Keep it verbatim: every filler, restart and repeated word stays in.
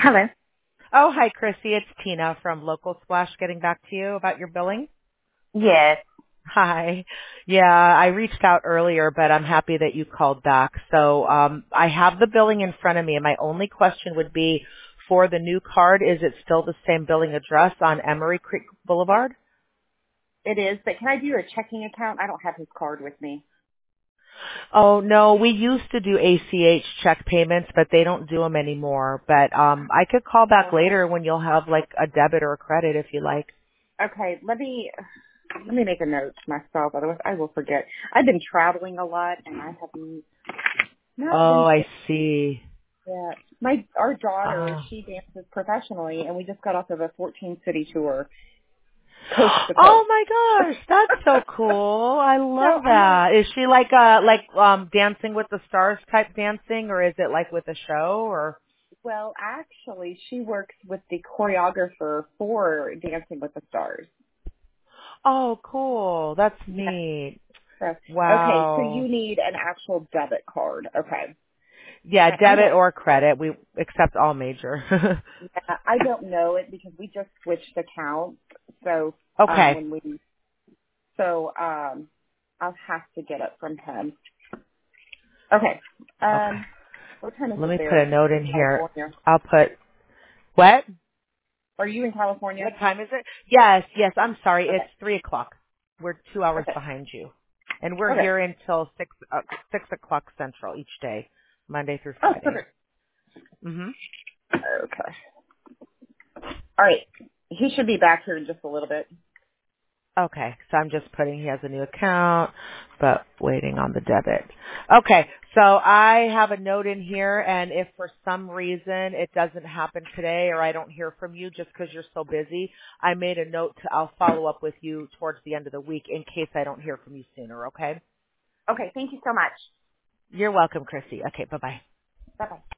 Hello. Oh, hi, Chrissy. It's Tina from Local Splash getting back to you about your billing. Yes. Hi. Yeah, I reached out earlier, but I'm happy that you called back. So um, I have the billing in front of me, and my only question would be for the new card, is it still the same billing address on Emery Creek Boulevard? It is, but can I do a checking account? I don't have his card with me. Oh, no, we used to do A C H check payments, but they don't do them anymore. But um, I could call back Oh. later when you'll have like a debit or a credit if you like. Okay, let me let me make a note to myself, otherwise I will forget. I've been traveling a lot, and I have n- not Oh, been I fit see. yet. My our daughter, Oh. she dances professionally, and we just got off of a fourteen city tour, coast to Oh coast. my gosh, that's so cool. I So love I'm like, that. Is she like uh like um Dancing with the Stars type dancing, or is it like with a show or well, actually, she works with the choreographer for Dancing with the Stars. Oh, cool. That's Yes. neat. So, okay, so you Wow. need an actual debit card. Okay. Yeah, I, I debit don't or credit. We accept all major. yeah, I don't know it because we just switched accounts. So um Okay. when we so um I'll have to get it from him. Okay. Okay. Um what time is Let it me put there a note in in here. California? I'll put what? Are you in California? What time is it? Yes, yes. I'm sorry. It's Okay. three o'clock. We're two hours Okay. behind you, and we're Okay. here until six uh, six o'clock central each day, Monday through Oh, Friday. perfect. Mhm. Okay. All right. He should be back here in just a little bit. Okay. So I'm just putting he has a new account, but waiting on the debit. Okay. So I have a note in here, and if for some reason it doesn't happen today, or I don't hear from you just because you're so busy, I made a note to I'll follow up with you towards the end of the week in case I don't hear from you sooner. Okay. Okay, thank you so much. You're welcome, Chrissy. Okay, bye-bye. Bye bye.